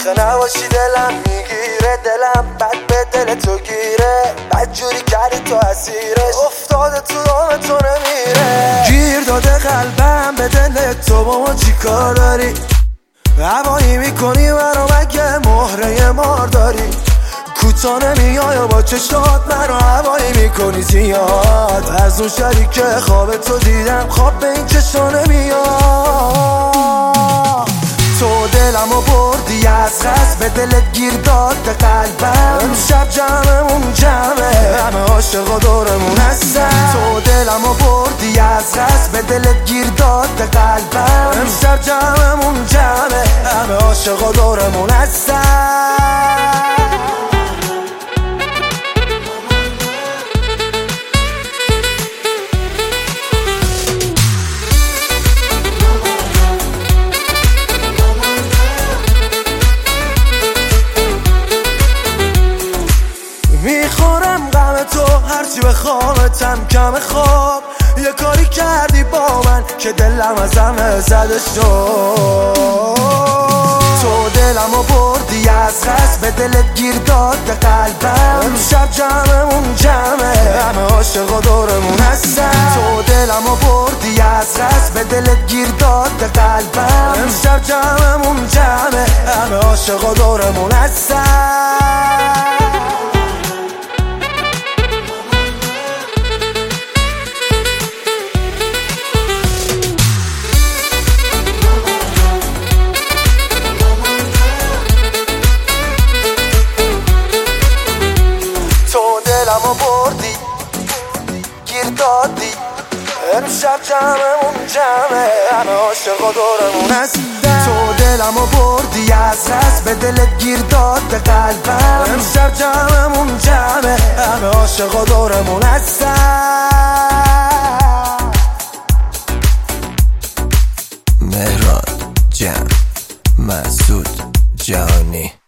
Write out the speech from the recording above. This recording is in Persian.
آخه نباشی دلم میگیره، دلم بد به دل تو گیره، بد جوری کردی تو اسیرش، افتاده تو دام تو نمیره. گیر داده قلبم به دل تو، با ما چی کار داری؟ هوایی میکنی منو مگه مهره مار داری؟ کوتا نمیای با چشات منو هوایی میکنی زیاد، از اون شبی که خواب تو دیدم خواب به این چشا نمیاد. تو دلمو بردی از قصد، به دلت گیر داد قلبم، امشب جمعمون جمعه، همه عاشقا دورمون هستن. تو دلمو بردی از قصد، به دلت گیر داد قلبم، امشب جمعمون جمعه، همه عاشقا دورمون هستن. میخورم غم تو هرچی بخوامتم کم خواب، یه کاری کردی با من که دلم از همه زده شد. تو دلمو بردی از قصد، به دلت گیر داد قلبم، امشب جمعمون جمعه، همه عاشقا دورمون هستن. تو دلمو بردی از قصد، به دلت گیر داد قلبم، امشب جمعمون جمعه، همه عاشقا دورمون هستن. دلمو بردی گیر دادی، امشب جمعمون جمعه، همه عاشقا دورمون هستن. تو دلمو بردی از قصد، به دلت گیر داد قلبم، امشب جمعمون جمعه، همه عاشقا دورمون هستن. مهران جمع مسعود جهانی.